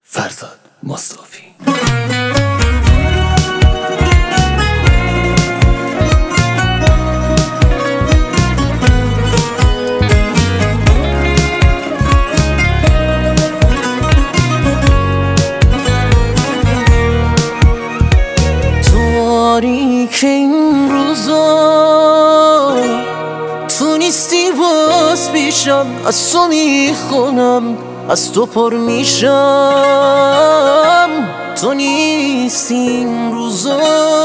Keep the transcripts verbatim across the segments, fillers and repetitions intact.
فرزاد مصطفی. تاریک این روزا تو نیستی باز پیشم، از تو میخونم از تو پر میشم. تو نیستی این روزا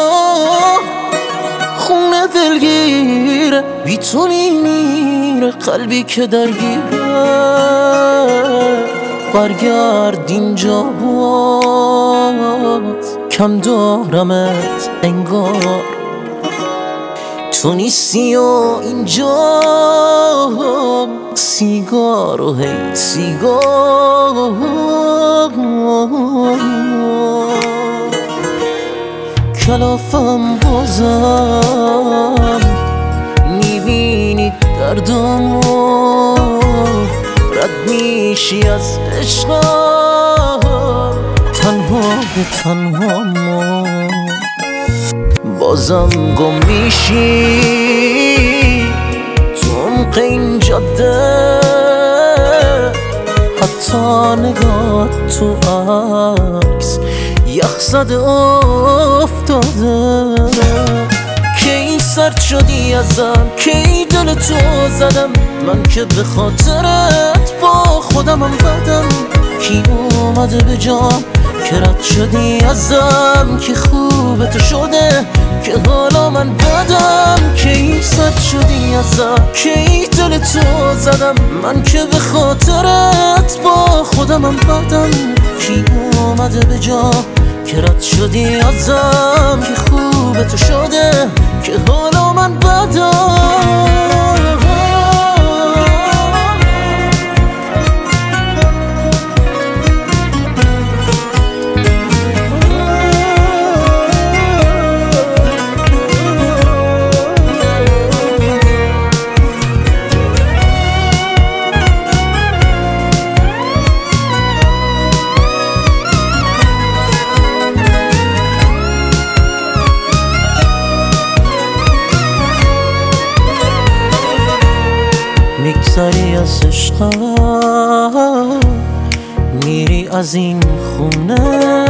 خونه دلگیره، بی تو میمیره قلبی که درگیره. برگرد اینجا باز، کم دارمت انگار تو نیستی و اینجا سیگار و هی سیگار. کلافم بازم میبینی دردمو، رد میشی از عشقم تنها به تنها ما. بازم گم میشی تو عمق این جاده، حتی نگاه تو عکس یخ زده افتاده. کی سرد شدی ازم، کی دل تو زدم، من که به خاطرت با خودمم بدم. کی اومده به جام که رد شدی ازم، که خوب تو شده که حالا من بدم. کی سرد شدی ازم، کی دل تو زدم، من که به خاطرت با خودمم بدم. کی اومده به جا که رد شدی ازم، که خوب تو شده که حالا من بدم. میگذری از عشقم، میری از این خونه،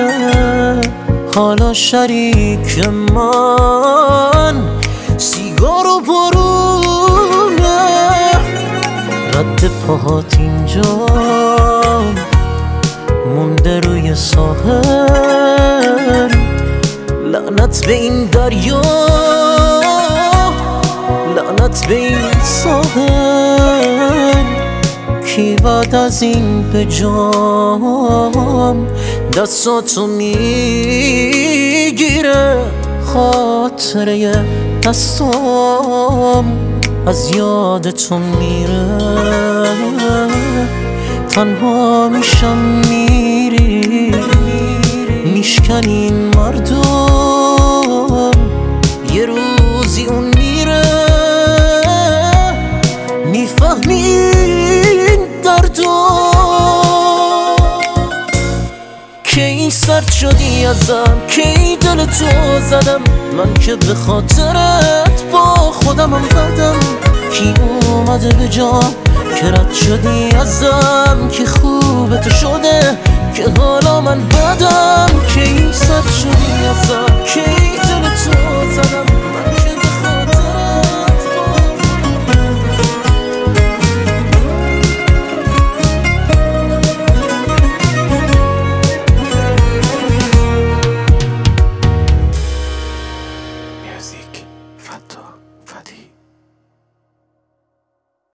حالا شریک من سیگار و بارونه. رد پاهات اینجا مونده روی ساحل، لعنت به این دریا، لعنت به این ساحل. کی بعد از این به جام دستاتو میگیره، خاطره دستام از یادتون میره. تنها میشم میری میشکنی این مردم، یه روزی اون میره میفهمین دردو. کی سرد شدی ازم، کی دل تو زدم، من که به خاطرت با خودمم بدم. کی اومده به جام که رد شدی ازم، که خوب تو شده که حالا من بدم. کی سرد شدی ازم، کی